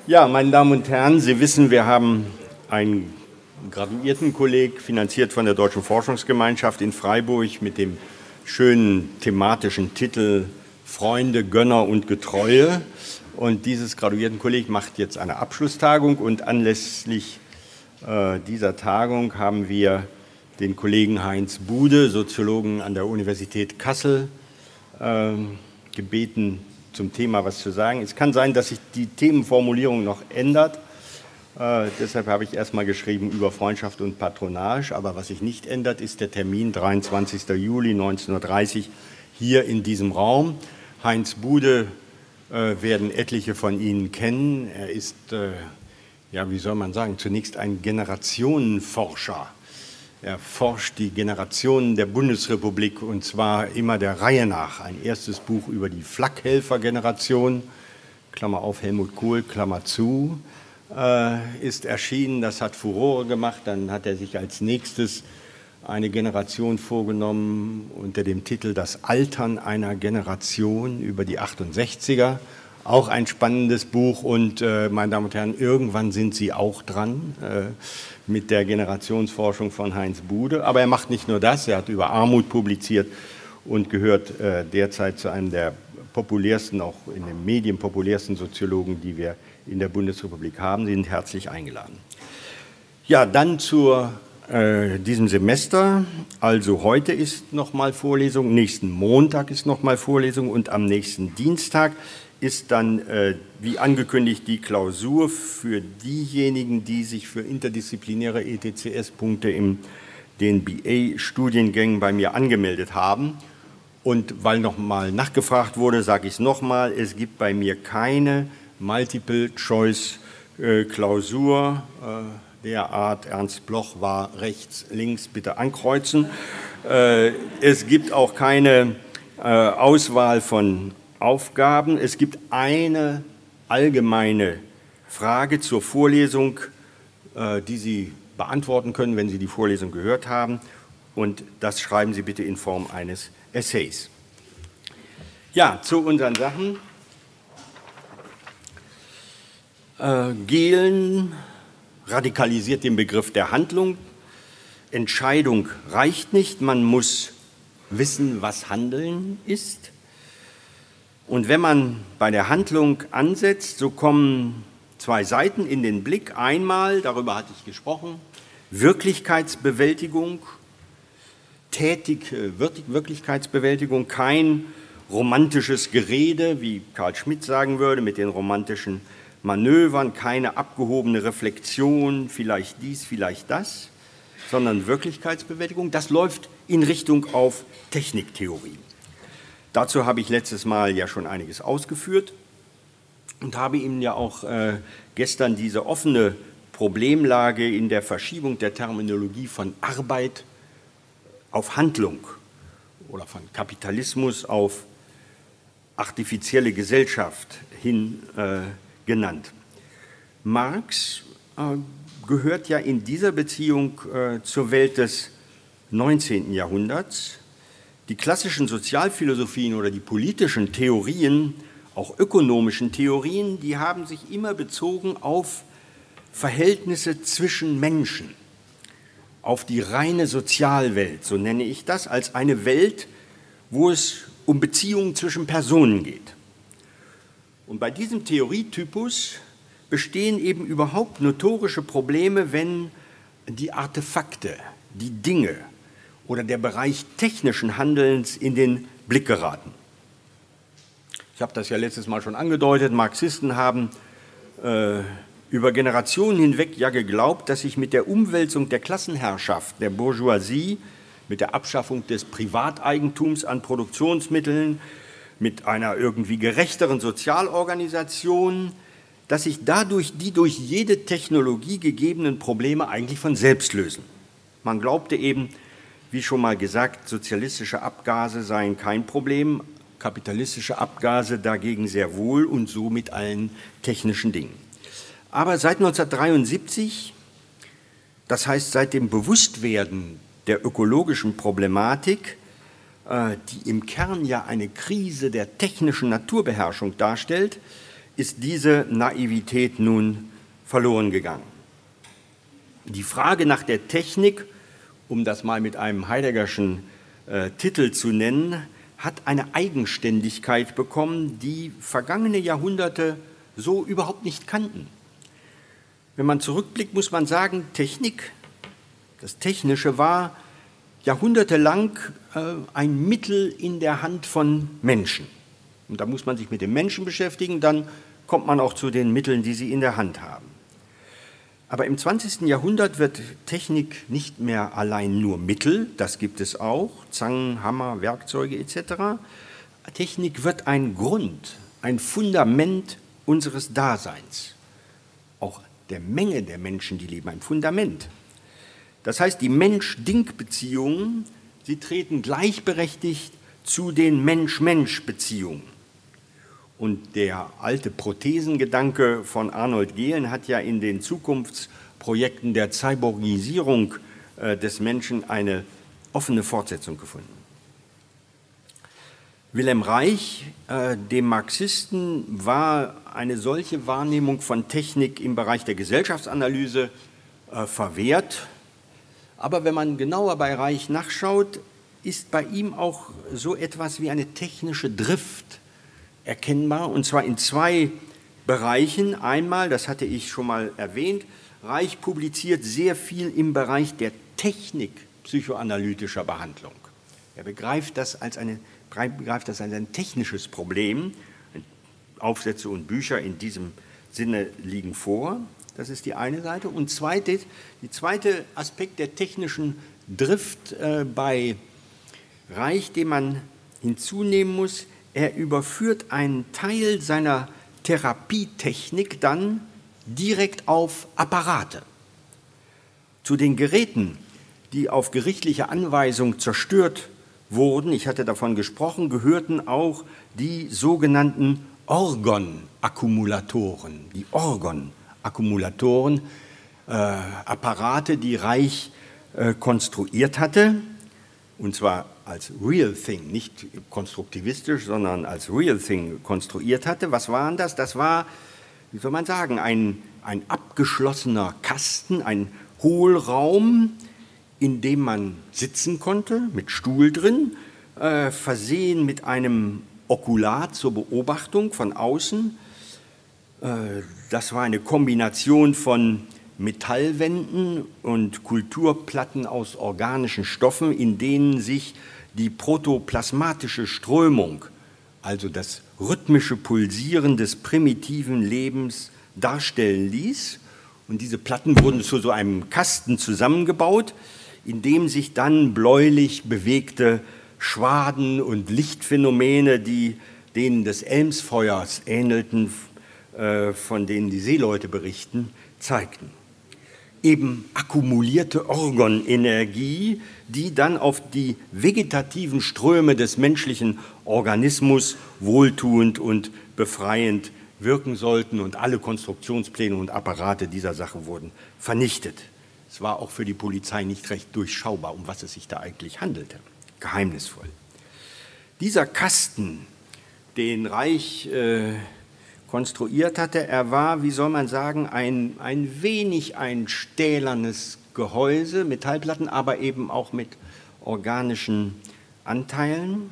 Ja, meine Damen und Herren, Sie wissen, wir haben einen Graduiertenkolleg finanziert von der Deutschen Forschungsgemeinschaft in Freiburg mit dem schönen thematischen Titel Freunde, Gönner und Getreue. Und dieses Graduiertenkolleg macht jetzt eine Abschlusstagung und anlässlich dieser Tagung haben wir den Kollegen Heinz Bude, Soziologen an der Universität Kassel, gebeten, zum Thema was zu sagen. Es kann sein, dass sich die Themenformulierung noch ändert. Deshalb habe ich erstmal geschrieben über Freundschaft und Patronage. Aber was sich nicht ändert, ist der Termin 23. Juli 19:30 Uhr hier in diesem Raum. Heinz Bude werden etliche von Ihnen kennen. Er ist, ja, wie soll man sagen, zunächst ein Generationenforscher. Er forscht die Generationen der Bundesrepublik und zwar immer der Reihe nach. Ein erstes Buch über die Flakhelfer-Generation, Klammer auf Helmut Kohl, Klammer zu, ist erschienen. Das hat Furore gemacht. Dann hat er sich als nächstes eine Generation vorgenommen unter dem Titel Das Altern einer Generation über die 68er. Auch ein spannendes Buch und, meine Damen und Herren, irgendwann sind Sie auch dran mit der Generationsforschung von Heinz Bude. Aber er macht nicht nur das, er hat über Armut publiziert und gehört derzeit zu einem der populärsten, auch in den Medien populärsten Soziologen, die wir in der Bundesrepublik haben. Sie sind herzlich eingeladen. Ja, dann zu diesem Semester. Also heute ist nochmal Vorlesung, nächsten Montag ist nochmal Vorlesung und am nächsten Dienstag ist dann, wie angekündigt, die Klausur für diejenigen, die sich für interdisziplinäre ETCS-Punkte in den BA-Studiengängen bei mir angemeldet haben. Und weil nochmal nachgefragt wurde, sage ich es nochmal, es gibt bei mir keine Multiple-Choice-Klausur der Art, Ernst Bloch war rechts, links, bitte ankreuzen. Es gibt auch keine Auswahl von Aufgaben. Es gibt eine allgemeine Frage zur Vorlesung, die Sie beantworten können, wenn Sie die Vorlesung gehört haben. Und das schreiben Sie bitte in Form eines Essays. Ja, zu unseren Sachen. Gehlen radikalisiert den Begriff der Handlung. Entscheidung reicht nicht, man muss wissen, was Handeln ist. Und wenn man bei der Handlung ansetzt, so kommen zwei Seiten in den Blick. Einmal, darüber hatte ich gesprochen, Wirklichkeitsbewältigung, Wirklichkeitsbewältigung, kein romantisches Gerede, wie Karl Schmitt sagen würde, mit den romantischen Manövern, keine abgehobene Reflexion, vielleicht dies, vielleicht das, sondern Wirklichkeitsbewältigung. Das läuft in Richtung auf Techniktheorie. Dazu habe ich letztes Mal ja schon einiges ausgeführt und habe Ihnen ja auch gestern diese offene Problemlage in der Verschiebung der Terminologie von Arbeit auf Handlung oder von Kapitalismus auf artifizielle Gesellschaft hin genannt. Marx gehört ja in dieser Beziehung zur Welt des 19. Jahrhunderts. Die klassischen Sozialphilosophien oder die politischen Theorien, auch ökonomischen Theorien, die haben sich immer bezogen auf Verhältnisse zwischen Menschen, auf die reine Sozialwelt, so nenne ich das, als eine Welt, wo es um Beziehungen zwischen Personen geht. Und bei diesem Theorietypus bestehen eben überhaupt notorische Probleme, wenn die Artefakte, die Dinge oder der Bereich technischen Handelns in den Blick geraten. Ich habe das ja letztes Mal schon angedeutet, Marxisten haben über Generationen hinweg ja geglaubt, dass sich mit der Umwälzung der Klassenherrschaft, der Bourgeoisie, mit der Abschaffung des Privateigentums an Produktionsmitteln, mit einer irgendwie gerechteren Sozialorganisation, dass sich dadurch die durch jede Technologie gegebenen Probleme eigentlich von selbst lösen. Man glaubte eben, wie schon mal gesagt, sozialistische Abgase seien kein Problem, kapitalistische Abgase dagegen sehr wohl und so mit allen technischen Dingen. Aber seit 1973, das heißt seit dem Bewusstwerden der ökologischen Problematik, die im Kern ja eine Krise der technischen Naturbeherrschung darstellt, ist diese Naivität nun verloren gegangen. Die Frage nach der Technik, um das mal mit einem Heideggerschen Titel zu nennen, hat eine Eigenständigkeit bekommen, die vergangene Jahrhunderte so überhaupt nicht kannten. Wenn man zurückblickt, muss man sagen, Technik, das Technische war jahrhundertelang ein Mittel in der Hand von Menschen. Und da muss man sich mit den Menschen beschäftigen, dann kommt man auch zu den Mitteln, die sie in der Hand haben. Aber im 20. Jahrhundert wird Technik nicht mehr allein nur Mittel, das gibt es auch, Zangen, Hammer, Werkzeuge etc. Technik wird ein Grund, ein Fundament unseres Daseins, auch der Menge der Menschen, die leben, ein Fundament. Das heißt, die Mensch-Ding-Beziehungen, sie treten gleichberechtigt zu den Mensch-Mensch-Beziehungen. Und der alte Prothesengedanke von Arnold Gehlen hat ja in den Zukunftsprojekten der Cyborgisierung des Menschen eine offene Fortsetzung gefunden. Wilhelm Reich, dem Marxisten, war eine solche Wahrnehmung von Technik im Bereich der Gesellschaftsanalyse verwehrt. Aber wenn man genauer bei Reich nachschaut, ist bei ihm auch so etwas wie eine technische Drift erkennbar, und zwar in zwei Bereichen. Einmal, das hatte ich schon mal erwähnt, Reich publiziert sehr viel im Bereich der Technik psychoanalytischer Behandlung. Er begreift das als ein technisches Problem. Aufsätze und Bücher in diesem Sinne liegen vor. Das ist die eine Seite. Und der zweite Aspekt der technischen Drift bei Reich, den man hinzunehmen muss, er überführt einen Teil seiner Therapietechnik dann direkt auf Apparate. Zu den Geräten, die auf gerichtliche Anweisung zerstört wurden, ich hatte davon gesprochen, gehörten auch die sogenannten Orgon-Akkumulatoren. Die Orgon-Akkumulatoren, Apparate, die Reich konstruiert hatte, und zwar als Real Thing, nicht konstruktivistisch, sondern als Real Thing konstruiert hatte. Was waren das? Das war, wie soll man sagen, ein abgeschlossener Kasten, ein Hohlraum, in dem man sitzen konnte, mit Stuhl drin, versehen mit einem Okular zur Beobachtung von außen. Das war eine Kombination von Metallwänden und Kulturplatten aus organischen Stoffen, in denen sich die protoplasmatische Strömung, also das rhythmische Pulsieren des primitiven Lebens, darstellen ließ. Und diese Platten wurden zu so einem Kasten zusammengebaut, in dem sich dann bläulich bewegte Schwaden und Lichtphänomene, die denen des Elmsfeuers ähnelten, von denen die Seeleute berichten, zeigten. Eben akkumulierte Organenergie, die dann auf die vegetativen Ströme des menschlichen Organismus wohltuend und befreiend wirken sollten, und alle Konstruktionspläne und Apparate dieser Sache wurden vernichtet. Es war auch für die Polizei nicht recht durchschaubar, um was es sich da eigentlich handelte. Geheimnisvoll. Dieser Kasten, den Reich konstruiert hatte, er war, wie soll man sagen, ein wenig ein stählernes Gehäuse, Metallplatten, aber eben auch mit organischen Anteilen.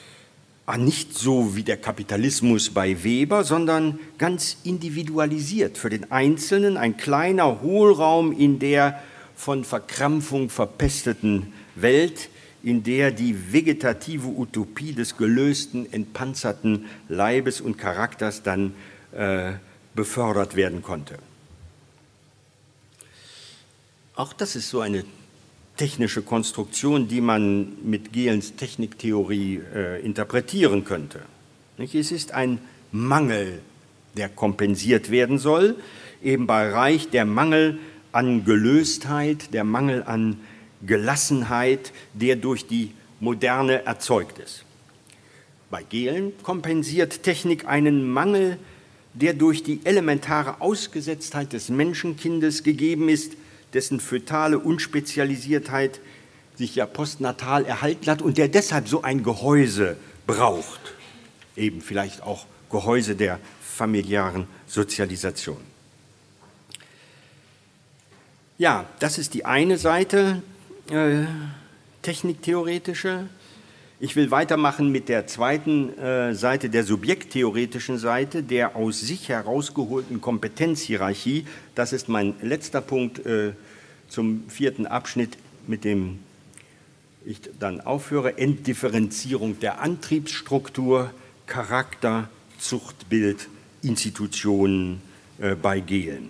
Nicht so wie der Kapitalismus bei Weber, sondern ganz individualisiert für den Einzelnen, ein kleiner Hohlraum in der von Verkrampfung verpesteten Welt, in der die vegetative Utopie des gelösten, entpanzerten Leibes und Charakters dann befördert werden konnte. Auch das ist so eine technische Konstruktion, die man mit Gehlens Techniktheorie interpretieren könnte. Es ist ein Mangel, der kompensiert werden soll, eben bei Reich der Mangel an Gelöstheit, der Mangel an Gelassenheit, der durch die Moderne erzeugt ist. Bei Gehlen kompensiert Technik einen Mangel, der durch die elementare Ausgesetztheit des Menschenkindes gegeben ist, dessen fötale Unspezialisiertheit sich ja postnatal erhalten hat und der deshalb so ein Gehäuse braucht. Eben vielleicht auch Gehäuse der familiären Sozialisation. Ja, das ist die eine Seite, techniktheoretische. Ich will weitermachen mit der zweiten Seite, der subjekttheoretischen Seite, der aus sich herausgeholten Kompetenzhierarchie. Das ist mein letzter Punkt zum vierten Abschnitt, mit dem ich dann aufhöre. Entdifferenzierung der Antriebsstruktur, Charakter, Zuchtbild, Institutionen bei Gehlen.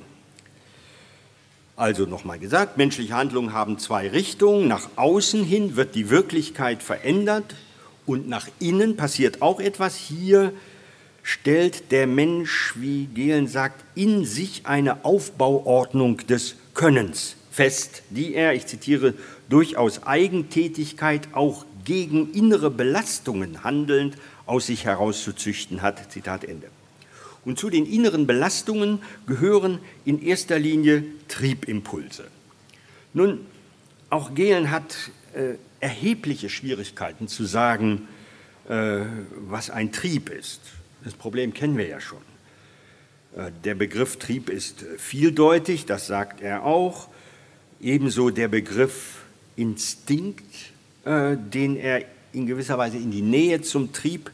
Also nochmal gesagt, menschliche Handlungen haben zwei Richtungen. Nach außen hin wird die Wirklichkeit verändert und nach innen passiert auch etwas. Hier stellt der Mensch, wie Gehlen sagt, in sich eine Aufbauordnung des Könnens fest, die er, ich zitiere, durchaus Eigentätigkeit auch gegen innere Belastungen handelnd aus sich herauszuzüchten hat. Zitat Ende. Und zu den inneren Belastungen gehören in erster Linie Triebimpulse. Nun, auch Gehlen hat erhebliche Schwierigkeiten zu sagen, was ein Trieb ist. Das Problem kennen wir ja schon. Der Begriff Trieb ist vieldeutig, das sagt er auch. Ebenso der Begriff Instinkt, den er in gewisser Weise in die Nähe zum Trieb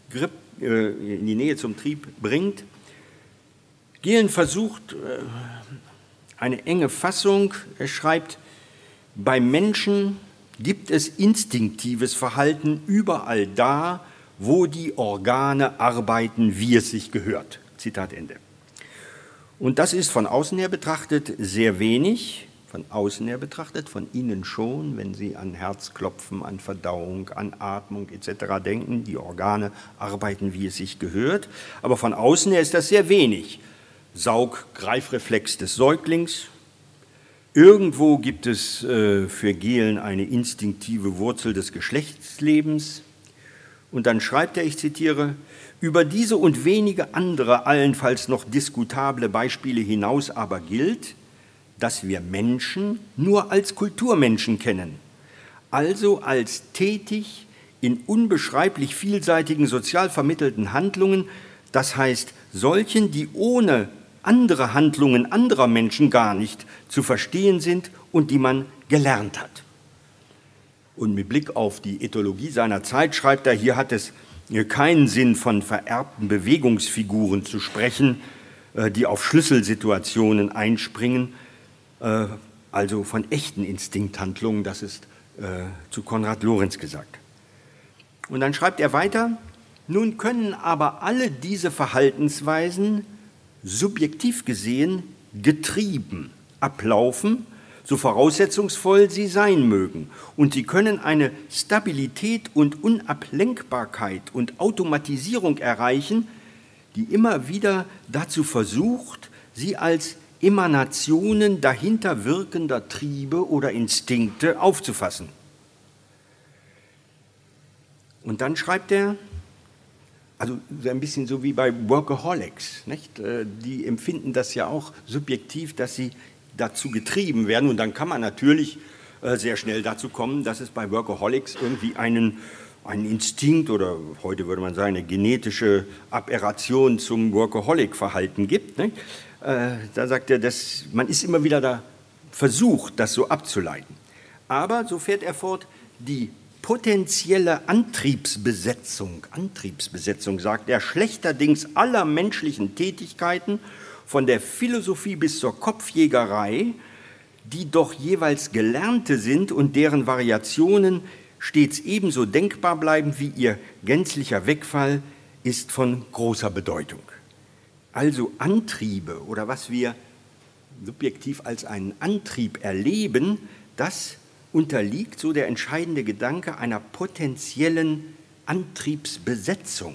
bringt. Gehlen versucht eine enge Fassung. Er schreibt, beim Menschen gibt es instinktives Verhalten überall da, wo die Organe arbeiten, wie es sich gehört. Zitat Ende. Und das ist von außen her betrachtet sehr wenig. Von außen her betrachtet, von innen schon, wenn Sie an Herzklopfen, an Verdauung, an Atmung etc. denken. Die Organe arbeiten, wie es sich gehört. Aber von außen her ist das sehr wenig. Saug-Greifreflex des Säuglings. Irgendwo gibt es für Gehlen eine instinktive Wurzel des Geschlechtslebens. Und dann schreibt er, ich zitiere, über diese und wenige andere, allenfalls noch diskutable Beispiele hinaus aber gilt, dass wir Menschen nur als Kulturmenschen kennen, also als tätig in unbeschreiblich vielseitigen sozial vermittelten Handlungen, das heißt solchen, die ohne andere Handlungen anderer Menschen gar nicht zu verstehen sind und die man gelernt hat. Und mit Blick auf die Ethologie seiner Zeit schreibt er, hier hat es keinen Sinn, von vererbten Bewegungsfiguren zu sprechen, die auf Schlüsselsituationen einspringen, also von echten Instinkthandlungen, das ist zu Konrad Lorenz gesagt. Und dann schreibt er weiter, nun können aber alle diese Verhaltensweisen subjektiv gesehen getrieben ablaufen, so voraussetzungsvoll sie sein mögen. Und sie können eine Stabilität und Unablenkbarkeit und Automatisierung erreichen, die immer wieder dazu versucht, sie als Emanationen dahinter wirkender Triebe oder Instinkte aufzufassen. Und dann schreibt er, also so ein bisschen so wie bei Workaholics, nicht? Die empfinden das ja auch subjektiv, dass sie dazu getrieben werden. Und dann kann man natürlich sehr schnell dazu kommen, dass es bei Workaholics irgendwie einen Instinkt oder heute würde man sagen eine genetische Aberration zum Workaholic-Verhalten gibt. Nicht? Da sagt er, man ist immer wieder da versucht, das so abzuleiten. Aber, so fährt er fort, die potenzielle Antriebsbesetzung, sagt er, schlechterdings aller menschlichen Tätigkeiten, von der Philosophie bis zur Kopfjägerei, die doch jeweils gelernte sind und deren Variationen stets ebenso denkbar bleiben wie ihr gänzlicher Wegfall, ist von großer Bedeutung. Also Antriebe oder was wir subjektiv als einen Antrieb erleben, das unterliegt, so der entscheidende Gedanke, einer potenziellen Antriebsbesetzung.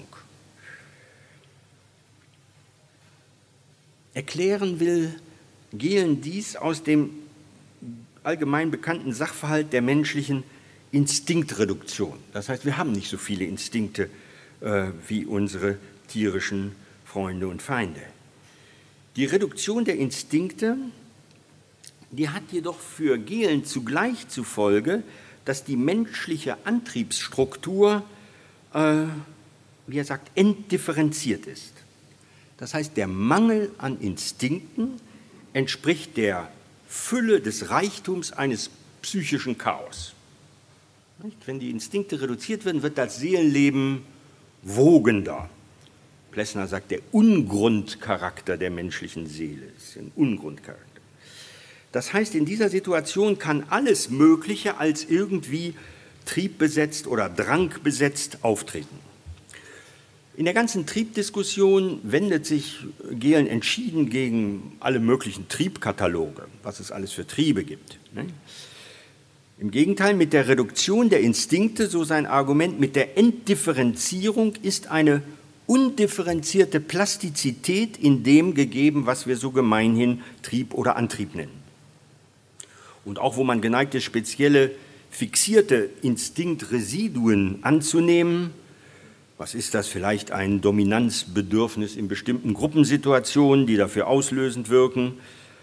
Erklären will Gehlen dies aus dem allgemein bekannten Sachverhalt der menschlichen Instinktreduktion. Das heißt, wir haben nicht so viele Instinkte wie unsere tierischen Freunde und Feinde. Die Reduktion der Instinkte, die hat jedoch für Gehlen zugleich zur Folge, dass die menschliche Antriebsstruktur, wie er sagt, entdifferenziert ist. Das heißt, der Mangel an Instinkten entspricht der Fülle des Reichtums eines psychischen Chaos. Wenn die Instinkte reduziert werden, wird das Seelenleben wogender. Plessner sagt, der Ungrundcharakter der menschlichen Seele ist ein Ungrundcharakter. Das heißt, in dieser Situation kann alles Mögliche als irgendwie triebbesetzt oder drangbesetzt auftreten. In der ganzen Triebdiskussion wendet sich Gehlen entschieden gegen alle möglichen Triebkataloge, was es alles für Triebe gibt. Im Gegenteil, mit der Reduktion der Instinkte, so sein Argument, mit der Entdifferenzierung ist eine undifferenzierte Plastizität in dem gegeben, was wir so gemeinhin Trieb oder Antrieb nennen. Und auch wo man geneigt ist, spezielle fixierte Instinktresiduen anzunehmen, was ist das, vielleicht ein Dominanzbedürfnis in bestimmten Gruppensituationen, die dafür auslösend wirken,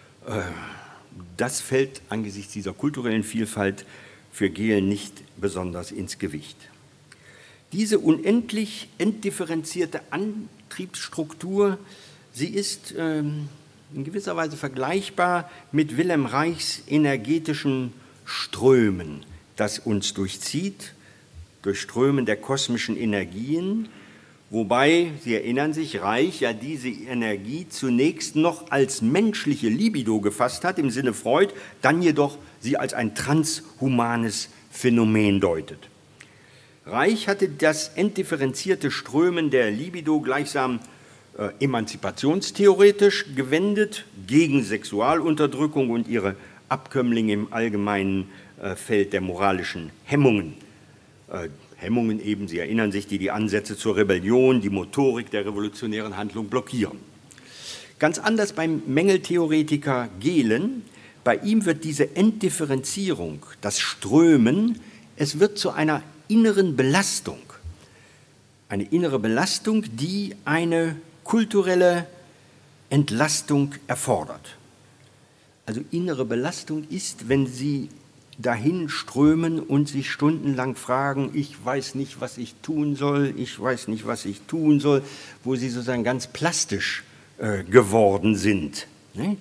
das fällt angesichts dieser kulturellen Vielfalt für Gehlen nicht besonders ins Gewicht. Diese unendlich entdifferenzierte Antriebsstruktur, sie ist in gewisser Weise vergleichbar mit Wilhelm Reichs energetischen Strömen, das uns durchzieht, durch Strömen der kosmischen Energien, wobei, Sie erinnern sich, Reich ja diese Energie zunächst noch als menschliche Libido gefasst hat, im Sinne Freud, dann jedoch sie als ein transhumanes Phänomen deutet. Reich hatte das entdifferenzierte Strömen der Libido gleichsam emanzipationstheoretisch gewendet, gegen Sexualunterdrückung und ihre Abkömmlinge im allgemeinen Feld der moralischen Hemmungen. Hemmungen eben, Sie erinnern sich, die Ansätze zur Rebellion, die Motorik der revolutionären Handlung blockieren. Ganz anders beim Mängeltheoretiker Gehlen. Bei ihm wird diese Entdifferenzierung, das Strömen, es wird zu einer inneren Belastung. Eine innere Belastung, die eine kulturelle Entlastung erfordert. Also innere Belastung ist, wenn Sie dahin strömen und sich stundenlang fragen, ich weiß nicht, was ich tun soll, ich weiß nicht, was ich tun soll, wo Sie sozusagen ganz plastisch geworden sind. Ne?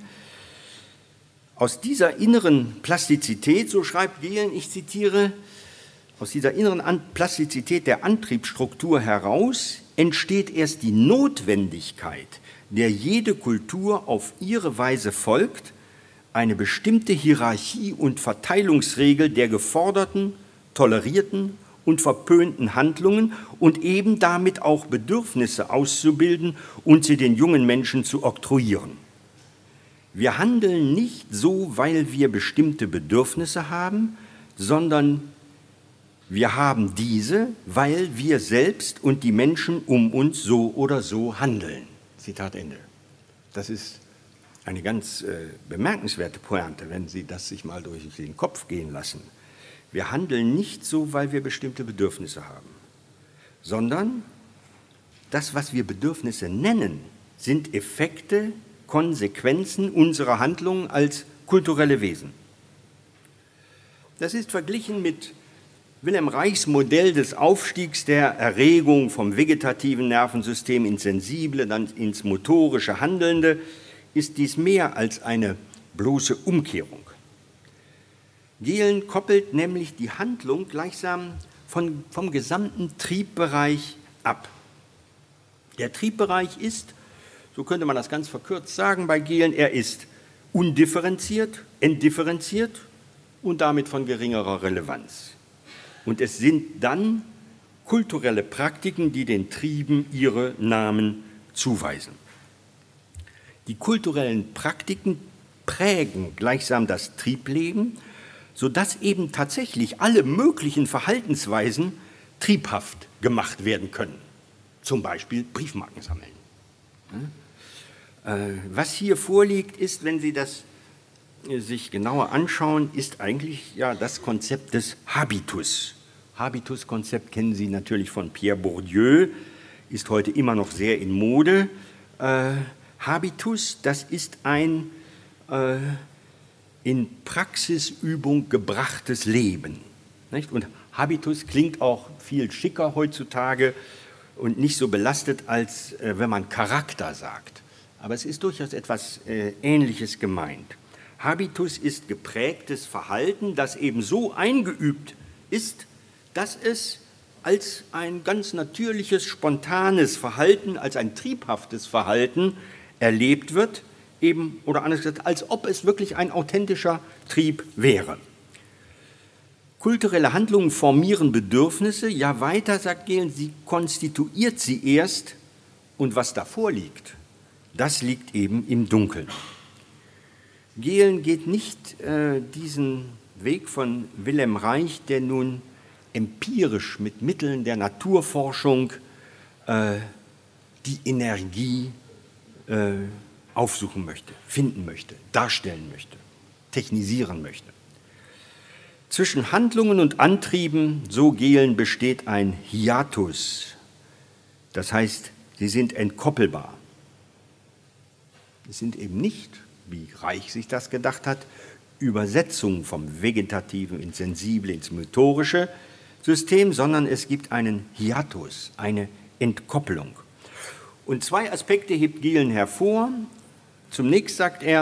Aus dieser inneren Plastizität, so schreibt Gehlen, ich zitiere, aus dieser inneren Plastizität der Antriebsstruktur heraus entsteht erst die Notwendigkeit, der jede Kultur auf ihre Weise folgt, eine bestimmte Hierarchie und Verteilungsregel der geforderten, tolerierten und verpönten Handlungen und eben damit auch Bedürfnisse auszubilden und sie den jungen Menschen zu oktroyieren. Wir handeln nicht so, weil wir bestimmte Bedürfnisse haben, sondern wir haben diese, weil wir selbst und die Menschen um uns so oder so handeln. Zitat Ende. Das ist eine ganz bemerkenswerte Pointe, wenn Sie das sich mal durch den Kopf gehen lassen. Wir handeln nicht so, weil wir bestimmte Bedürfnisse haben, sondern das, was wir Bedürfnisse nennen, sind Effekte, Konsequenzen unserer Handlungen als kulturelle Wesen. Das ist verglichen mit Wilhelm Reichs Modell des Aufstiegs der Erregung vom vegetativen Nervensystem ins sensible, dann ins motorische Handelnde, ist dies mehr als eine bloße Umkehrung. Gehlen koppelt nämlich die Handlung gleichsam vom gesamten Triebbereich ab. Der Triebbereich ist, so könnte man das ganz verkürzt sagen bei Gehlen, er ist undifferenziert, entdifferenziert und damit von geringerer Relevanz. Und es sind dann kulturelle Praktiken, die den Trieben ihre Namen zuweisen. Die kulturellen Praktiken prägen gleichsam das Triebleben, sodass eben tatsächlich alle möglichen Verhaltensweisen triebhaft gemacht werden können. Zum Beispiel Briefmarken sammeln. Was hier vorliegt, ist, wenn Sie das sich genauer anschauen, ist eigentlich ja das Konzept des Habitus. Habitus-Konzept kennen Sie natürlich von Pierre Bourdieu, ist heute immer noch sehr in Mode. Habitus, das ist ein in Praxisübung gebrachtes Leben. Nicht? Und Habitus klingt auch viel schicker heutzutage und nicht so belastet, als wenn man Charakter sagt. Aber es ist durchaus etwas Ähnliches gemeint. Habitus ist geprägtes Verhalten, das eben so eingeübt ist, dass es als ein ganz natürliches, spontanes Verhalten, als ein triebhaftes Verhalten erlebt wird, eben, oder anders gesagt, als ob es wirklich ein authentischer Trieb wäre. Kulturelle Handlungen formieren Bedürfnisse, ja weiter, sagt Gehlen, sie konstituiert sie erst, und was davor liegt, das liegt eben im Dunkeln. Gehlen geht nicht diesen Weg von Wilhelm Reich, der nun empirisch mit Mitteln der Naturforschung die Energie aufsuchen möchte, finden möchte, darstellen möchte, technisieren möchte. Zwischen Handlungen und Antrieben, so Gehlen, besteht ein Hiatus. Das heißt, sie sind entkoppelbar. Es sind eben nicht, wie Reich sich das gedacht hat, Übersetzungen vom Vegetativen ins Sensible, ins motorische System, sondern es gibt einen Hiatus, eine Entkoppelung. Und zwei Aspekte hebt Gehlen hervor. Zunächst sagt er,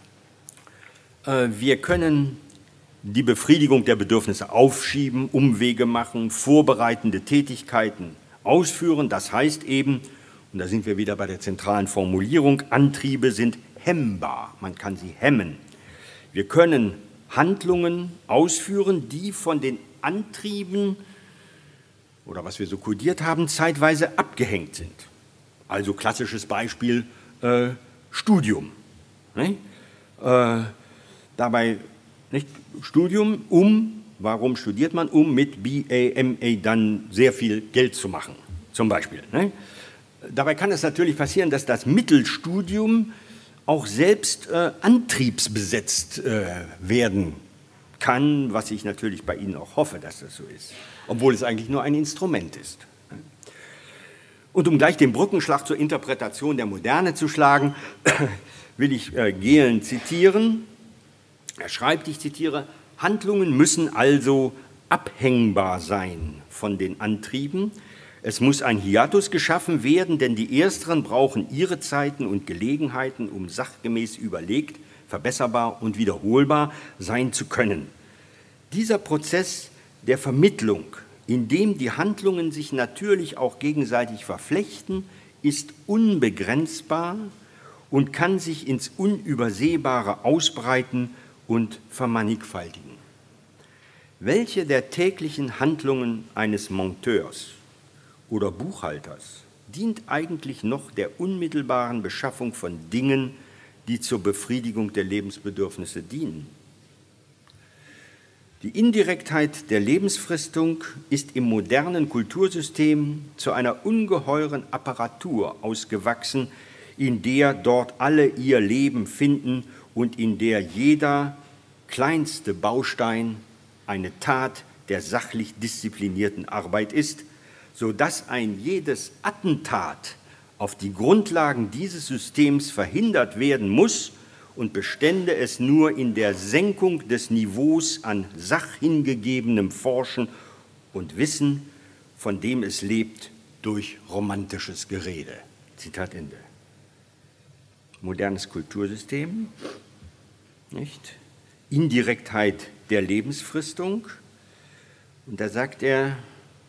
wir können die Befriedigung der Bedürfnisse aufschieben, Umwege machen, vorbereitende Tätigkeiten ausführen. Das heißt eben, und da sind wir wieder bei der zentralen Formulierung, Antriebe sind hemmbar, man kann sie hemmen. Wir können Handlungen ausführen, die von den Antrieben oder was wir so kodiert haben, zeitweise abgehängt sind. Also klassisches Beispiel, Studium. Ne? Dabei nicht? Studium, warum studiert man? Mit BA, MA dann sehr viel Geld zu machen, zum Beispiel. Ne? Dabei kann es natürlich passieren, dass das Mittelstudium auch selbst antriebsbesetzt werden kann, was ich natürlich bei Ihnen auch hoffe, dass das so ist, obwohl es eigentlich nur ein Instrument ist. Und um gleich den Brückenschlag zur Interpretation der Moderne zu schlagen, will ich Gehlen zitieren. Er schreibt, ich zitiere, Handlungen müssen also abhängbar sein von den Antrieben. Es muss ein Hiatus geschaffen werden, denn die Ersteren brauchen ihre Zeiten und Gelegenheiten, um sachgemäß überlegt, verbesserbar und wiederholbar sein zu können. Dieser Prozess der Vermittlung, in dem die Handlungen sich natürlich auch gegenseitig verflechten, ist unbegrenzbar und kann sich ins Unübersehbare ausbreiten und vermannigfaltigen. Welche der täglichen Handlungen eines Monteurs oder Buchhalters dient eigentlich noch der unmittelbaren Beschaffung von Dingen, die zur Befriedigung der Lebensbedürfnisse dienen? Die Indirektheit der Lebensfristung ist im modernen Kultursystem zu einer ungeheuren Apparatur ausgewachsen, in der dort alle ihr Leben finden und in der jeder kleinste Baustein eine Tat der sachlich disziplinierten Arbeit ist, sodass ein jedes Attentat auf die Grundlagen dieses Systems verhindert werden muss und bestände es nur in der Senkung des Niveaus an sachhingegebenem Forschen und Wissen, von dem es lebt, durch romantisches Gerede. Zitat Ende. Modernes Kultursystem, nicht? Indirektheit der Lebensfristung. Und da sagt er,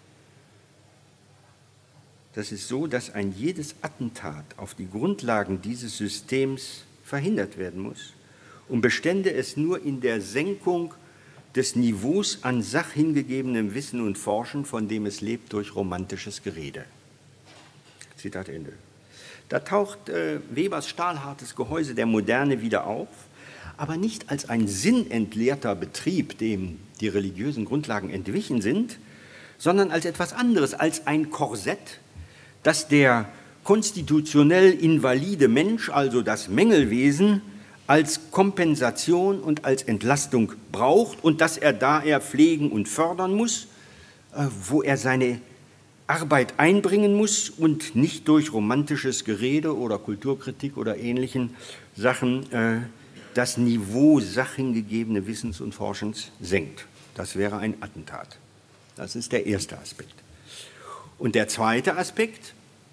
das ist so, dass ein jedes Attentat auf die Grundlagen dieses Systems verhindert werden muss und bestände es nur in der Senkung des Niveaus an sachhingegebenem Wissen und Forschen, von dem es lebt, durch romantisches Gerede. Zitat Ende. Da taucht Webers stahlhartes Gehäuse der Moderne wieder auf, aber nicht als ein sinnentleerter Betrieb, dem die religiösen Grundlagen entwichen sind, sondern als etwas anderes, als ein Korsett, das der konstitutionell invalide Mensch, also das Mängelwesen, als Kompensation und als Entlastung braucht und das er daher pflegen und fördern muss, wo er seine Arbeit einbringen muss und nicht durch romantisches Gerede oder Kulturkritik oder ähnlichen Sachen das Niveau sachhingegebenen Wissens und Forschens senkt. Das wäre ein Attentat. Das ist der erste Aspekt. Und der zweite Aspekt: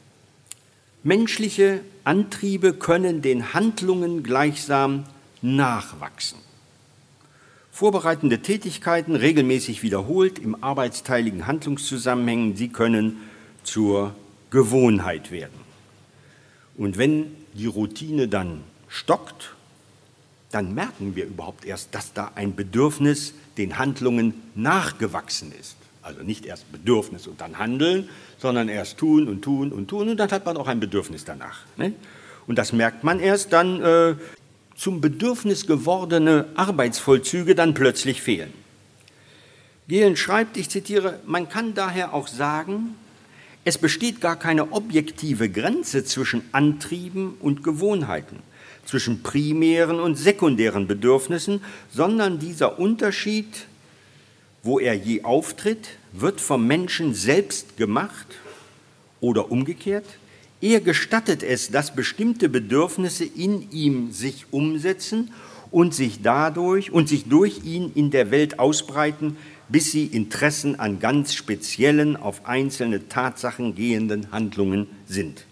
Menschliche Antriebe können den Handlungen gleichsam nachwachsen. Vorbereitende Tätigkeiten, regelmäßig wiederholt im arbeitsteiligen Handlungszusammenhängen, sie können zur Gewohnheit werden. Und wenn die Routine dann stockt, dann merken wir überhaupt erst, dass da ein Bedürfnis den Handlungen nachgewachsen ist. Also nicht erst Bedürfnis und dann handeln, sondern erst tun und tun und tun und dann hat man auch ein Bedürfnis danach. Ne? Und das merkt man erst dann, zum Bedürfnis gewordene Arbeitsvollzüge dann plötzlich fehlen. Gehlen schreibt, ich zitiere, man kann daher auch sagen, es besteht gar keine objektive Grenze zwischen Antrieben und Gewohnheiten, zwischen primären und sekundären Bedürfnissen, sondern dieser Unterschied, wo er je auftritt, wird vom Menschen selbst gemacht oder umgekehrt. Er gestattet es, dass bestimmte Bedürfnisse in ihm sich umsetzen und sich durch ihn in der Welt ausbreiten, bis sie Interessen an ganz speziellen, auf einzelne Tatsachen gehenden Handlungen sind.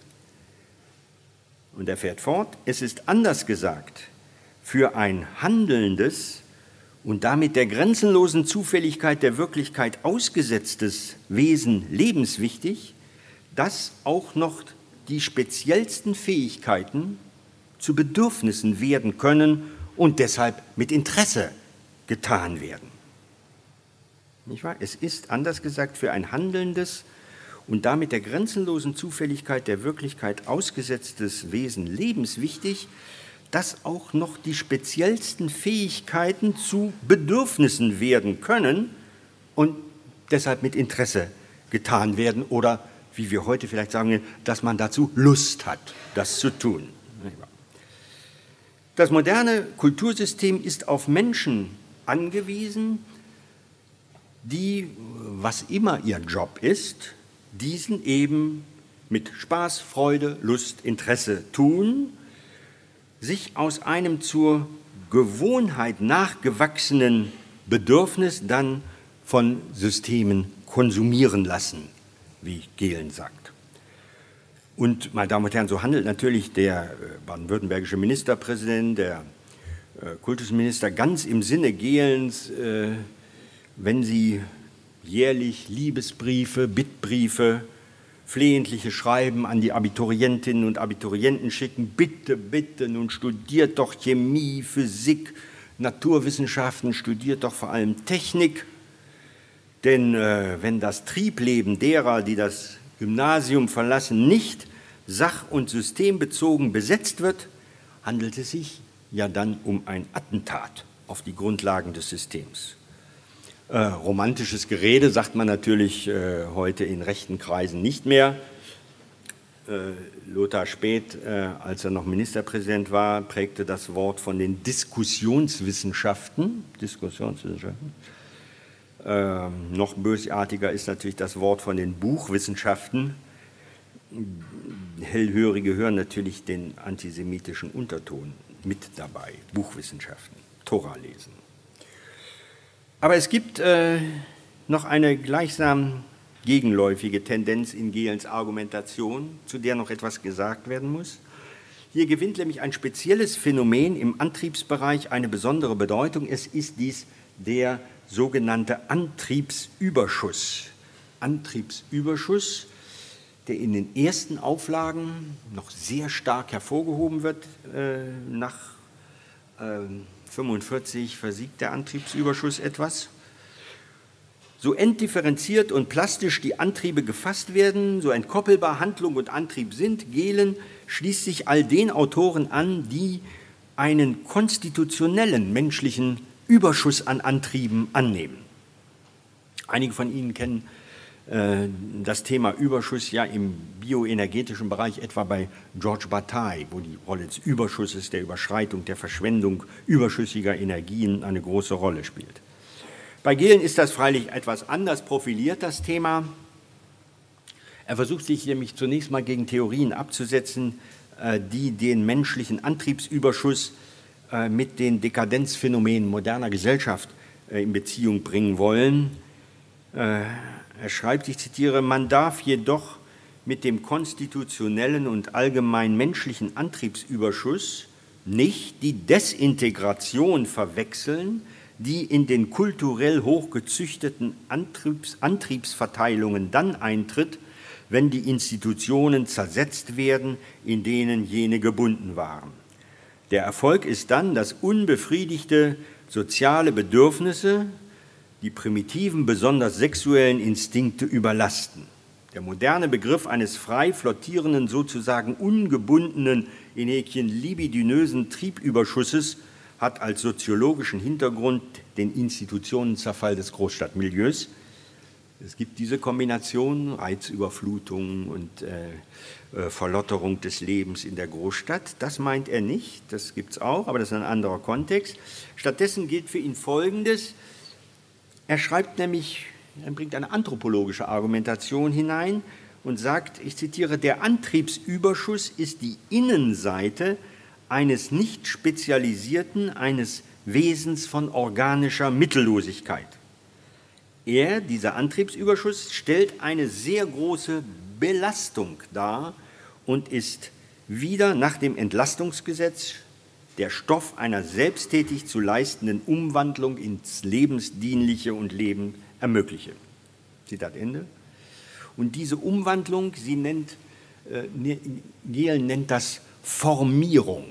Und er fährt fort, es ist anders gesagt, für ein handelndes und damit der grenzenlosen Zufälligkeit der Wirklichkeit ausgesetztes Wesen lebenswichtig, dass auch noch die speziellsten Fähigkeiten zu Bedürfnissen werden können und deshalb mit Interesse getan werden. Nicht wahr? Es ist, anders gesagt, für ein handelndes und damit der grenzenlosen Zufälligkeit der Wirklichkeit ausgesetztes Wesen lebenswichtig, dass auch noch die speziellsten Fähigkeiten zu Bedürfnissen werden können und deshalb mit Interesse getan werden oder, wie wir heute vielleicht sagen, dass man dazu Lust hat, das zu tun. Das moderne Kultursystem ist auf Menschen angewiesen, die, was immer ihr Job ist, diesen eben mit Spaß, Freude, Lust, Interesse tun, sich aus einem zur Gewohnheit nachgewachsenen Bedürfnis dann von Systemen konsumieren lassen, wie Gehlen sagt. Und, meine Damen und Herren, so handelt natürlich der baden-württembergische Ministerpräsident, der Kultusminister ganz im Sinne Gehlens, wenn sie jährlich Liebesbriefe, Bittbriefe, flehentliche Schreiben an die Abiturientinnen und Abiturienten schicken, bitte, bitte, nun studiert doch Chemie, Physik, Naturwissenschaften, studiert doch vor allem Technik, denn wenn das Triebleben derer, die das Gymnasium verlassen, nicht sach- und systembezogen besetzt wird, handelt es sich ja dann um ein Attentat auf die Grundlagen des Systems. Romantisches Gerede sagt man natürlich heute in rechten Kreisen nicht mehr. Lothar Späth, als er noch Ministerpräsident war, prägte das Wort von den Diskussionswissenschaften. Noch bösartiger ist natürlich das Wort von den Buchwissenschaften. Hellhörige hören natürlich den antisemitischen Unterton mit dabei. Buchwissenschaften, Tora lesen. Aber es gibt noch eine gleichsam gegenläufige Tendenz in Gehlens Argumentation, zu der noch etwas gesagt werden muss. Hier gewinnt nämlich ein spezielles Phänomen im Antriebsbereich eine besondere Bedeutung. Es ist dies der sogenannte Antriebsüberschuss. Antriebsüberschuss, der in den ersten Auflagen noch sehr stark hervorgehoben wird. Nach 1945 versiegt der Antriebsüberschuss etwas. So entdifferenziert und plastisch die Antriebe gefasst werden, so entkoppelbar Handlung und Antrieb sind, Gehlen schließt sich all den Autoren an, die einen konstitutionellen menschlichen Überschuss an Antrieben annehmen. Einige von Ihnen kennen das Thema Überschuss ja im bioenergetischen Bereich, etwa bei George Bataille, wo die Rolle des Überschusses, der Überschreitung, der Verschwendung überschüssiger Energien eine große Rolle spielt. Bei Gehlen ist das freilich etwas anders profiliert, das Thema. Er versucht sich nämlich zunächst mal gegen Theorien abzusetzen, die den menschlichen Antriebsüberschuss mit den Dekadenzphänomenen moderner Gesellschaft in Beziehung bringen wollen. Er schreibt, ich zitiere, man darf jedoch mit dem konstitutionellen und allgemein menschlichen Antriebsüberschuss nicht die Desintegration verwechseln, die in den kulturell hochgezüchteten Antriebsverteilungen dann eintritt, wenn die Institutionen zersetzt werden, in denen jene gebunden waren. Der Erfolg ist dann, dass unbefriedigte soziale Bedürfnisse die primitiven, besonders sexuellen Instinkte überlasten. Der moderne Begriff eines frei flottierenden, sozusagen ungebundenen, in Häkchen libidinösen Triebüberschusses hat als soziologischen Hintergrund den Institutionenzerfall des Großstadtmilieus. Es gibt diese Kombination, Reizüberflutung und Verlotterung des Lebens in der Großstadt. Das meint er nicht, das gibt es auch, aber das ist ein anderer Kontext. Stattdessen gilt für ihn Folgendes. Er schreibt nämlich, er bringt eine anthropologische Argumentation hinein und sagt, ich zitiere, der Antriebsüberschuss ist die Innenseite eines nicht spezialisierten, eines Wesens von organischer Mittellosigkeit. Dieser Antriebsüberschuss, stellt eine sehr große Belastung dar und ist wieder nach dem Entlastungsgesetz der Stoff einer selbsttätig zu leistenden Umwandlung ins Lebensdienliche und Leben ermögliche. Zitat Ende. Und diese Umwandlung, Gehlen nennt das Formierung,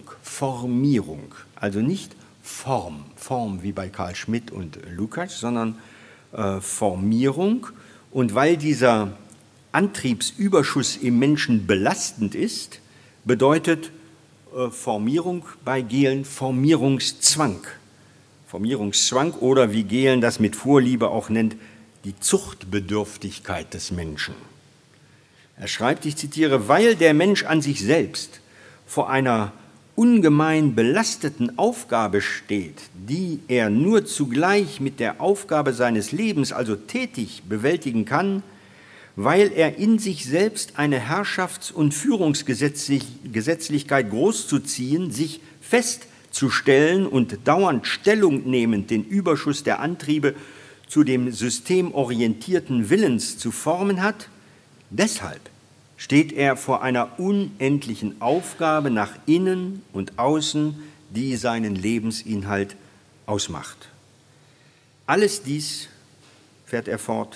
also nicht Form wie bei Carl Schmitt und Lukács, sondern Formierung. Und weil dieser Antriebsüberschuss im Menschen belastend ist, bedeutet Formierung bei Gehlen Formierungszwang. Formierungszwang oder wie Gehlen das mit Vorliebe auch nennt, die Zuchtbedürftigkeit des Menschen. Er schreibt, ich zitiere, weil der Mensch an sich selbst vor einer ungemein belasteten Aufgabe steht, die er nur zugleich mit der Aufgabe seines Lebens, also tätig, bewältigen kann, weil er in sich selbst eine Herrschafts- und Führungsgesetzlichkeit großzuziehen, sich festzustellen und dauernd Stellung nehmend den Überschuss der Antriebe zu dem systemorientierten Willens zu formen hat, deshalb steht er vor einer unendlichen Aufgabe nach innen und außen, die seinen Lebensinhalt ausmacht. Alles dies, fährt er fort,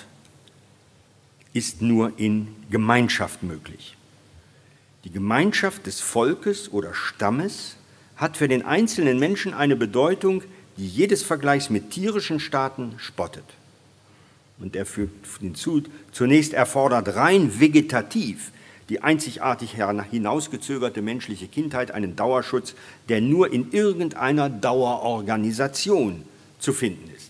ist nur in Gemeinschaft möglich. Die Gemeinschaft des Volkes oder Stammes hat für den einzelnen Menschen eine Bedeutung, die jedes Vergleichs mit tierischen Staaten spottet. Und er fügt hinzu, zunächst erfordert rein vegetativ die einzigartig hinausgezögerte menschliche Kindheit einen Dauerschutz, der nur in irgendeiner Dauerorganisation zu finden ist.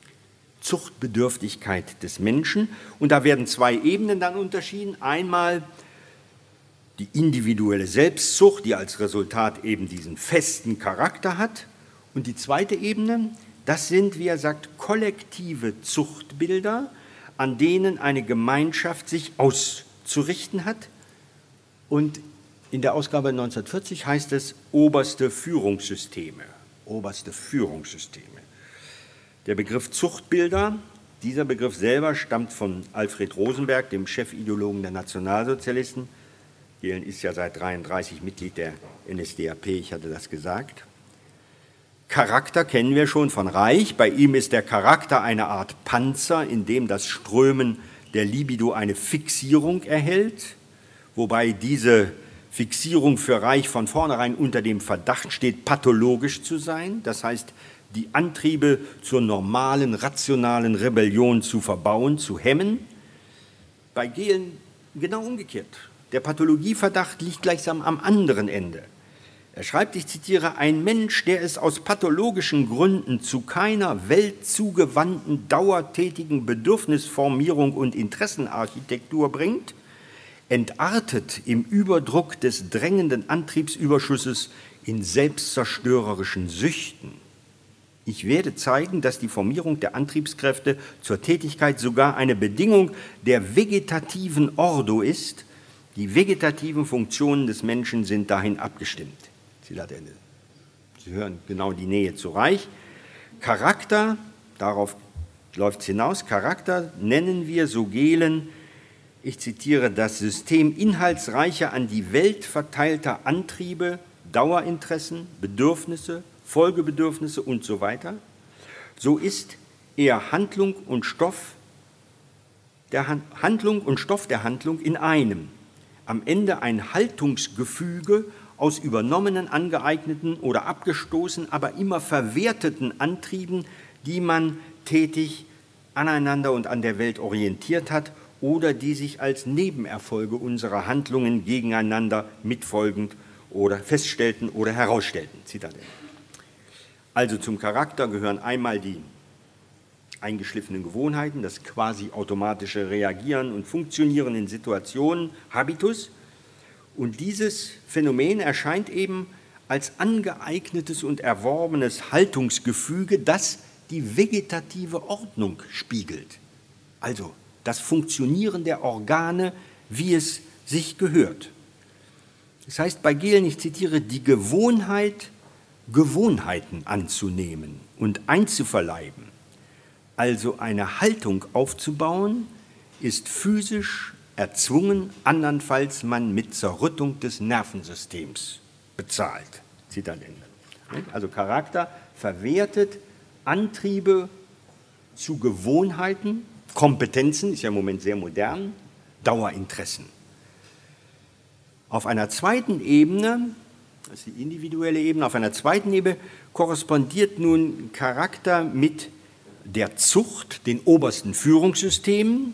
Zuchtbedürftigkeit des Menschen, und da werden zwei Ebenen dann unterschieden. Einmal die individuelle Selbstzucht, die als Resultat eben diesen festen Charakter hat, und die zweite Ebene, das sind, wie er sagt, kollektive Zuchtbilder, an denen eine Gemeinschaft sich auszurichten hat. Und in der Ausgabe 1940 heißt es oberste Führungssysteme. Oberste Führungssysteme. Der Begriff Zuchtbilder, dieser Begriff selber stammt von Alfred Rosenberg, dem Chefideologen der Nationalsozialisten. Gehlen ist ja seit 1933 Mitglied der NSDAP, ich hatte das gesagt. Charakter kennen wir schon von Reich. Bei ihm ist der Charakter eine Art Panzer, in dem das Strömen der Libido eine Fixierung erhält, wobei diese Fixierung für Reich von vornherein unter dem Verdacht steht, pathologisch zu sein. Das heißt, die Antriebe zur normalen, rationalen Rebellion zu verbauen, zu hemmen. Bei Gehlen genau umgekehrt. Der Pathologieverdacht liegt gleichsam am anderen Ende. Er schreibt, ich zitiere, ein Mensch, der es aus pathologischen Gründen zu keiner weltzugewandten, dauertätigen Bedürfnisformierung und Interessenarchitektur bringt, entartet im Überdruck des drängenden Antriebsüberschusses in selbstzerstörerischen Süchten. Ich werde zeigen, dass die Formierung der Antriebskräfte zur Tätigkeit sogar eine Bedingung der vegetativen Ordo ist. Die vegetativen Funktionen des Menschen sind dahin abgestimmt. Zitat Ende. Sie hören genau die Nähe zu Reich. Charakter, darauf läuft es hinaus, Charakter nennen wir, so Gehlen, ich zitiere, das System inhaltsreicher an die Welt verteilter Antriebe, Dauerinteressen, Bedürfnisse, Folgebedürfnisse und so weiter. So ist eher Handlung und Stoff der Handlung in einem. Am Ende ein Haltungsgefüge aus übernommenen, angeeigneten oder abgestoßen, aber immer verwerteten Antrieben, die man tätig aneinander und an der Welt orientiert hat oder die sich als Nebenerfolge unserer Handlungen gegeneinander mitfolgend oder feststellten oder herausstellten. Zitat Ende. Also zum Charakter gehören einmal die eingeschliffenen Gewohnheiten, das quasi automatische Reagieren und Funktionieren in Situationen, Habitus. Und dieses Phänomen erscheint eben als angeeignetes und erworbenes Haltungsgefüge, das die vegetative Ordnung spiegelt. Also das Funktionieren der Organe, wie es sich gehört. Das heißt bei Gehlen, ich zitiere, die Gewohnheit, Gewohnheiten anzunehmen und einzuverleiben, also eine Haltung aufzubauen, ist physisch erzwungen, andernfalls man mit Zerrüttung des Nervensystems bezahlt. Zitat Ende. Also Charakter verwertet Antriebe zu Gewohnheiten, Kompetenzen, ist ja im Moment sehr modern, Dauerinteressen. Auf einer zweiten Ebene, das ist die individuelle Ebene, auf einer zweiten Ebene korrespondiert nun Charakter mit der Zucht, den obersten Führungssystemen.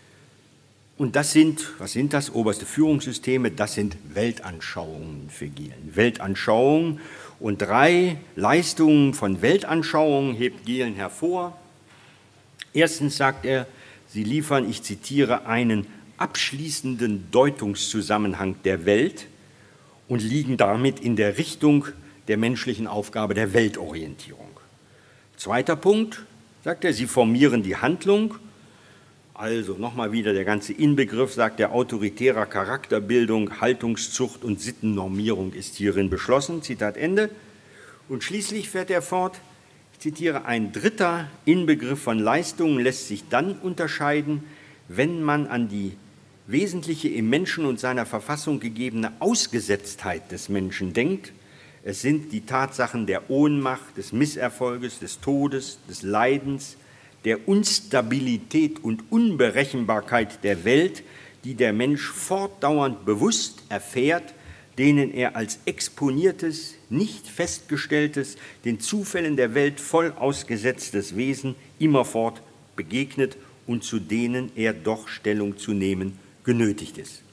Und das sind, was sind das, oberste Führungssysteme? Das sind Weltanschauungen für Gehlen. Weltanschauungen und 3 Leistungen von Weltanschauungen hebt Gehlen hervor. Erstens sagt er, sie liefern, ich zitiere, einen abschließenden Deutungszusammenhang der Welt und liegen damit in der Richtung der menschlichen Aufgabe der Weltorientierung. Zweiter Punkt, sagt er, sie formieren die Handlung. Also nochmal wieder der ganze Inbegriff, sagt er, autoritärer Charakterbildung, Haltungszucht und Sittennormierung ist hierin beschlossen. Zitat Ende. Und schließlich fährt er fort, ich zitiere, ein dritter Inbegriff von Leistungen lässt sich dann unterscheiden, wenn man an die wesentliche im Menschen und seiner Verfassung gegebene Ausgesetztheit des Menschen denkt. Es sind die Tatsachen der Ohnmacht, des Misserfolges, des Todes, des Leidens, der Unstabilität und Unberechenbarkeit der Welt, die der Mensch fortdauernd bewusst erfährt, denen er als exponiertes, nicht festgestelltes, den Zufällen der Welt voll ausgesetztes Wesen immerfort begegnet und zu denen er doch Stellung zu nehmen genötigt ist.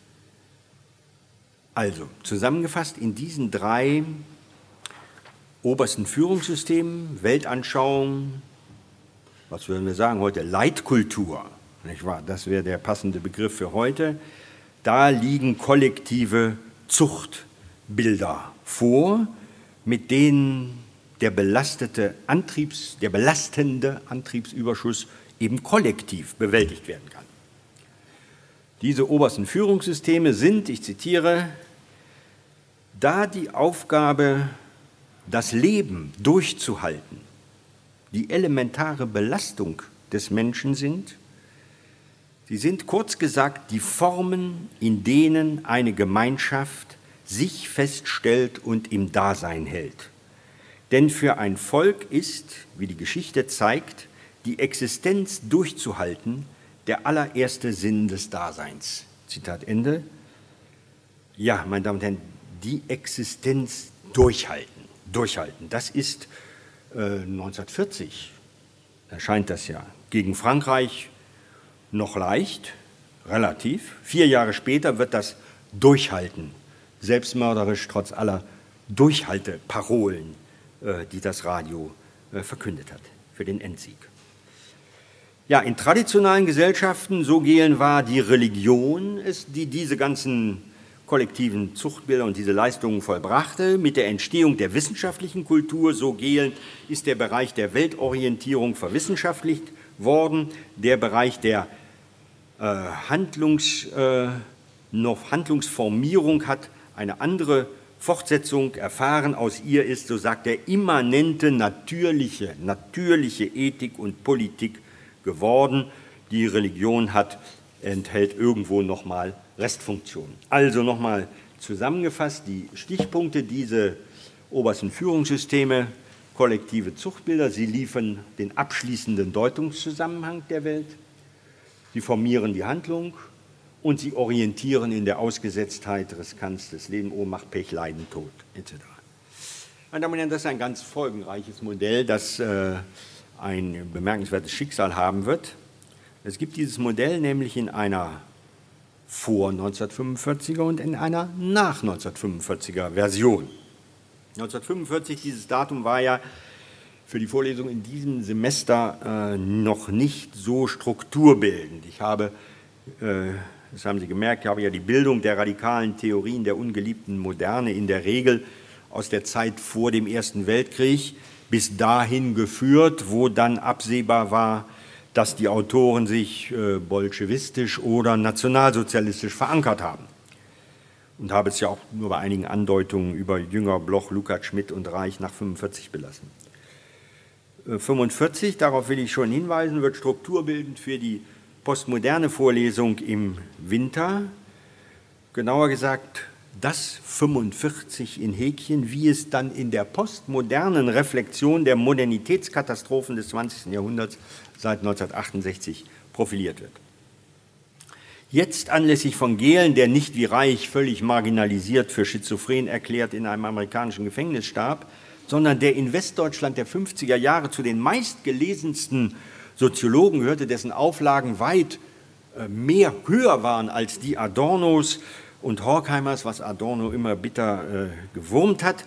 Also, zusammengefasst in diesen 3 obersten Führungssystemen, Weltanschauung, was würden wir sagen heute, Leitkultur, nicht wahr? Das wäre der passende Begriff für heute. Da liegen kollektive Zuchtbilder vor, mit denen der belastende Antriebsüberschuss eben kollektiv bewältigt werden kann. Diese obersten Führungssysteme sind, ich zitiere, da die Aufgabe, das Leben durchzuhalten, die elementare Belastung des Menschen sind. Sie sind kurz gesagt die Formen, in denen eine Gemeinschaft sich feststellt und im Dasein hält. Denn für ein Volk ist, wie die Geschichte zeigt, die Existenz durchzuhalten der allererste Sinn des Daseins. Zitat Ende. Ja, meine Damen und Herren, die Existenz durchhalten. Das ist 1940, erscheint das ja, gegen Frankreich noch leicht, relativ. 4 Jahre später wird das Durchhalten selbstmörderisch trotz aller Durchhalteparolen, die das Radio verkündet hat, für den Endsieg. Ja, in traditionellen Gesellschaften, so Gehlen, war die Religion es, die diese ganzen kollektiven Zuchtbilder und diese Leistungen vollbrachte. Mit der Entstehung der wissenschaftlichen Kultur, so Gehlen, ist der Bereich der Weltorientierung verwissenschaftlicht worden. Der Bereich der Handlungsformierung hat eine andere Fortsetzung erfahren aus ihr ist, so sagt er, immanente, natürliche Ethik und Politik geworden. Die Religion enthält irgendwo nochmal Restfunktionen. Also nochmal zusammengefasst, die Stichpunkte, diese obersten Führungssysteme, kollektive Zuchtbilder, sie liefern den abschließenden Deutungszusammenhang der Welt, sie formieren die Handlung und sie orientieren in der Ausgesetztheit, Riskanz des Lebens, Ohnmacht, Pech, Leiden, Tod etc. Meine Damen und Herren, das ist ein ganz folgenreiches Modell, das ein bemerkenswertes Schicksal haben wird. Es gibt dieses Modell nämlich in einer vor 1945er und in einer nach 1945er Version. 1945, dieses Datum war ja für die Vorlesung in diesem Semester noch nicht so strukturbildend. Ich habe, das haben Sie gemerkt, ich habe ja die Bildung der radikalen Theorien der ungeliebten Moderne in der Regel aus der Zeit vor dem Ersten Weltkrieg bis dahin geführt, wo dann absehbar war, dass die Autoren sich bolschewistisch oder nationalsozialistisch verankert haben. Und habe es ja auch nur bei einigen Andeutungen über Jünger, Bloch, Lukács, Schmidt und Reich nach 1945 belassen. 1945, darauf will ich schon hinweisen, wird strukturbildend für die postmoderne Vorlesung im Winter, genauer gesagt das 45 in Häkchen, wie es dann in der postmodernen Reflexion der Modernitätskatastrophen des 20. Jahrhunderts seit 1968 profiliert wird. Jetzt anlässlich von Gehlen, der nicht wie Reich völlig marginalisiert für schizophren erklärt in einem amerikanischen Gefängnis starb, sondern der in Westdeutschland der 50er Jahre zu den meistgelesensten Soziologen gehörte, dessen Auflagen weit höher waren als die Adornos und Horkheimers, was Adorno immer bitter gewurmt hat,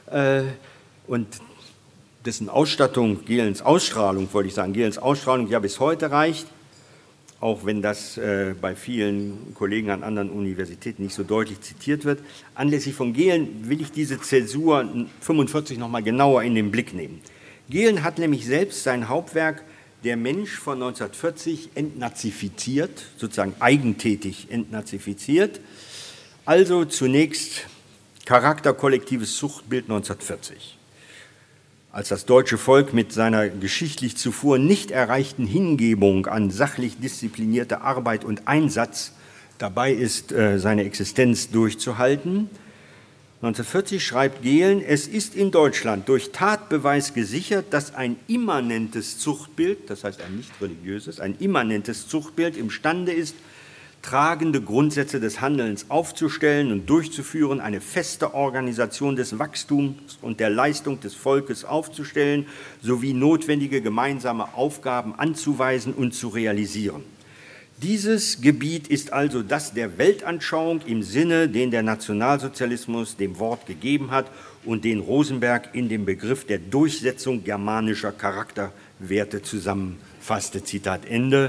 und dessen Ausstattung, Gehlens Ausstrahlung, wollte ich sagen, Gehlens Ausstrahlung ja bis heute reicht, auch wenn das bei vielen Kollegen an anderen Universitäten nicht so deutlich zitiert wird. Anlässlich von Gehlen will ich diese Zäsur 45 noch mal genauer in den Blick nehmen. Gehlen hat nämlich selbst sein Hauptwerk Der Mensch von 1940 entnazifiziert, sozusagen eigentätig entnazifiziert. Also zunächst charakterkollektives Zuchtbild 1940. Als das deutsche Volk mit seiner geschichtlich zuvor nicht erreichten Hingebung an sachlich disziplinierte Arbeit und Einsatz dabei ist, seine Existenz durchzuhalten. 1940 schreibt Gehlen, es ist in Deutschland durch Tatbeweis gesichert, dass ein immanentes Zuchtbild, das heißt ein nicht religiöses, ein immanentes Zuchtbild imstande ist, tragende Grundsätze des Handelns aufzustellen und durchzuführen, eine feste Organisation des Wachstums und der Leistung des Volkes aufzustellen, sowie notwendige gemeinsame Aufgaben anzuweisen und zu realisieren. Dieses Gebiet ist also das der Weltanschauung im Sinne, den der Nationalsozialismus dem Wort gegeben hat und den Rosenberg in dem Begriff der Durchsetzung germanischer Charakterwerte zusammenfasste. Zitat Ende.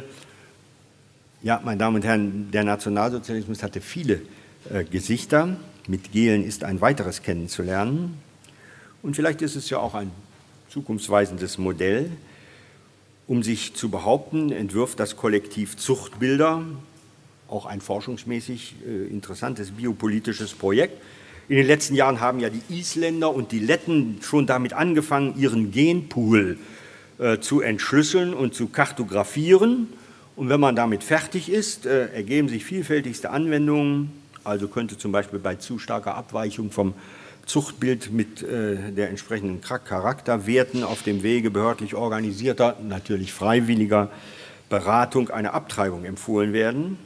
Ja, meine Damen und Herren, der Nationalsozialismus hatte viele Gesichter. Mit Gehlen ist ein weiteres kennenzulernen. Und vielleicht ist es ja auch ein zukunftsweisendes Modell. Um sich zu behaupten, entwirft das Kollektiv Zuchtbilder, auch ein forschungsmäßig interessantes biopolitisches Projekt. In den letzten Jahren haben ja die Isländer und die Letten schon damit angefangen, ihren Genpool zu entschlüsseln und zu kartografieren. Und wenn man damit fertig ist, ergeben sich vielfältigste Anwendungen. Also könnte zum Beispiel bei zu starker Abweichung vom Zuchtbild mit der entsprechenden Charakterwerten auf dem Wege behördlich organisierter, natürlich freiwilliger Beratung eine Abtreibung empfohlen werden.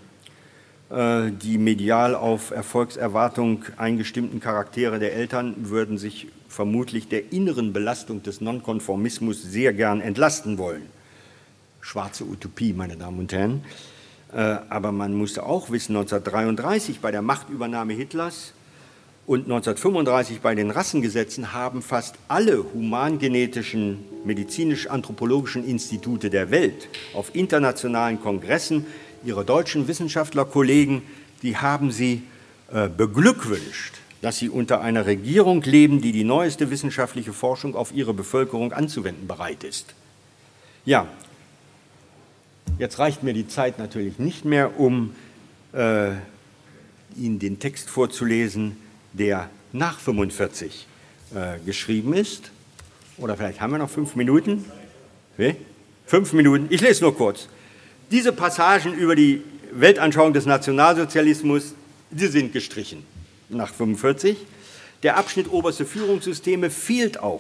Die medial auf Erfolgserwartung eingestimmten Charaktere der Eltern würden sich vermutlich der inneren Belastung des Nonkonformismus sehr gern entlasten wollen. Schwarze Utopie, meine Damen und Herren. Aber man musste auch wissen, 1933 bei der Machtübernahme Hitlers und 1935 bei den Rassengesetzen haben fast alle humangenetischen, medizinisch-anthropologischen Institute der Welt auf internationalen Kongressen ihre deutschen Wissenschaftlerkollegen, die haben sie beglückwünscht, dass sie unter einer Regierung leben, die die neueste wissenschaftliche Forschung auf ihre Bevölkerung anzuwenden bereit ist. Ja, jetzt reicht mir die Zeit natürlich nicht mehr, um Ihnen den Text vorzulesen, der nach 45 geschrieben ist. Oder vielleicht haben wir noch 5 Minuten? Nee? 5 Minuten, ich lese nur kurz. Diese Passagen über die Weltanschauung des Nationalsozialismus, die sind gestrichen nach 45. Der Abschnitt oberste Führungssysteme fehlt auch